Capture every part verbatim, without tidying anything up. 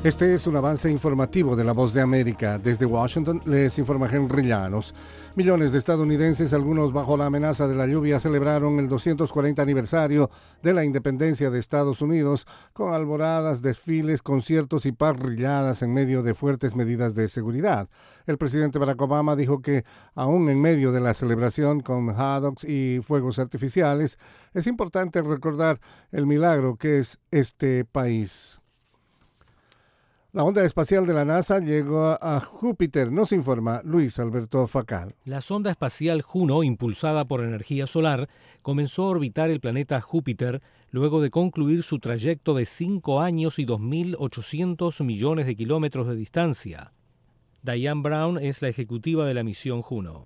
Este es un avance informativo de La Voz de América. Desde Washington les informa Henry Llanos. Millones de estadounidenses, algunos bajo la amenaza de la lluvia, celebraron el doscientos cuarenta aniversario de la independencia de Estados Unidos con alboradas, desfiles, conciertos y parrilladas en medio de fuertes medidas de seguridad. El presidente Barack Obama dijo que, aún en medio de la celebración con hot dogs y fuegos artificiales, es importante recordar el milagro que es este país. La sonda espacial de la NASA llegó a Júpiter, nos informa Luis Alberto Facal. La sonda espacial Juno, impulsada por energía solar, comenzó a orbitar el planeta Júpiter luego de concluir su trayecto de cinco años y dos mil ochocientos millones de kilómetros de distancia. Diane Brown es la ejecutiva de la misión Juno.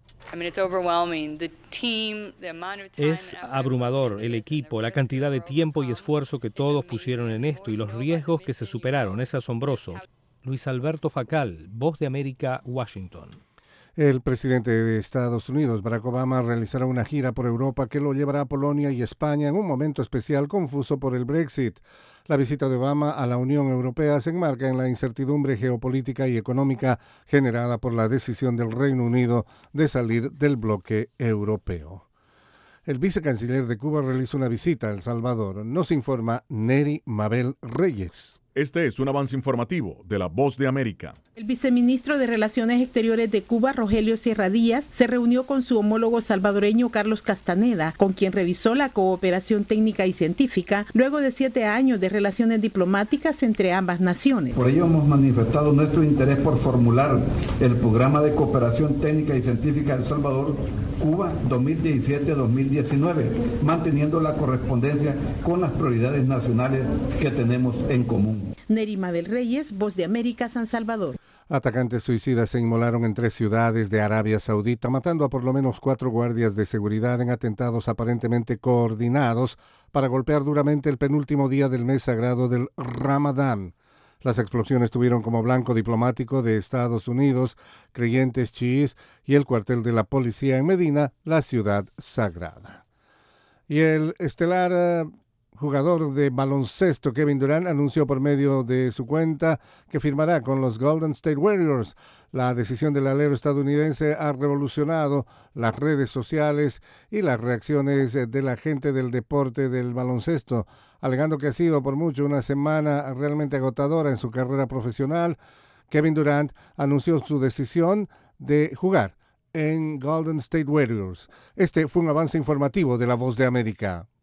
Es abrumador el equipo, la cantidad de tiempo y esfuerzo que todos pusieron en esto y los riesgos que se superaron. Es asombroso. Luis Alberto Facal, Voz de América, Washington. El presidente de Estados Unidos, Barack Obama, realizará una gira por Europa que lo llevará a Polonia y España en un momento especial confuso por el Brexit. La visita de Obama a la Unión Europea se enmarca en la incertidumbre geopolítica y económica generada por la decisión del Reino Unido de salir del bloque europeo. El vicecanciller de Cuba realizó una visita a El Salvador. Nos informa Neri Mabel Reyes. Este es un avance informativo de La Voz de América. El viceministro de Relaciones Exteriores de Cuba, Rogelio Sierra Díaz, se reunió con su homólogo salvadoreño Carlos Castaneda, con quien revisó la cooperación técnica y científica luego de siete años de relaciones diplomáticas entre ambas naciones. Por ello hemos manifestado nuestro interés por formular el programa de cooperación técnica y científica de El Salvador, Cuba dos mil diecisiete a dos mil diecinueve, manteniendo la correspondencia con las prioridades nacionales que tenemos en común. Neri Mabel Reyes, Voz de América, San Salvador. Atacantes suicidas se inmolaron en tres ciudades de Arabia Saudita, matando a por lo menos cuatro guardias de seguridad en atentados aparentemente coordinados para golpear duramente el penúltimo día del mes sagrado del Ramadán. Las explosiones tuvieron como blanco diplomático de Estados Unidos, creyentes chiíes y el cuartel de la policía en Medina, la ciudad sagrada. Y el estelar Uh, jugador de baloncesto Kevin Durant anunció por medio de su cuenta que firmará con los Golden State Warriors. La decisión del alero estadounidense ha revolucionado las redes sociales y las reacciones de la gente del deporte del baloncesto, alegando que ha sido por mucho una semana realmente agotadora en su carrera profesional. Kevin Durant anunció su decisión de jugar en Golden State Warriors. Este fue un avance informativo de La Voz de América.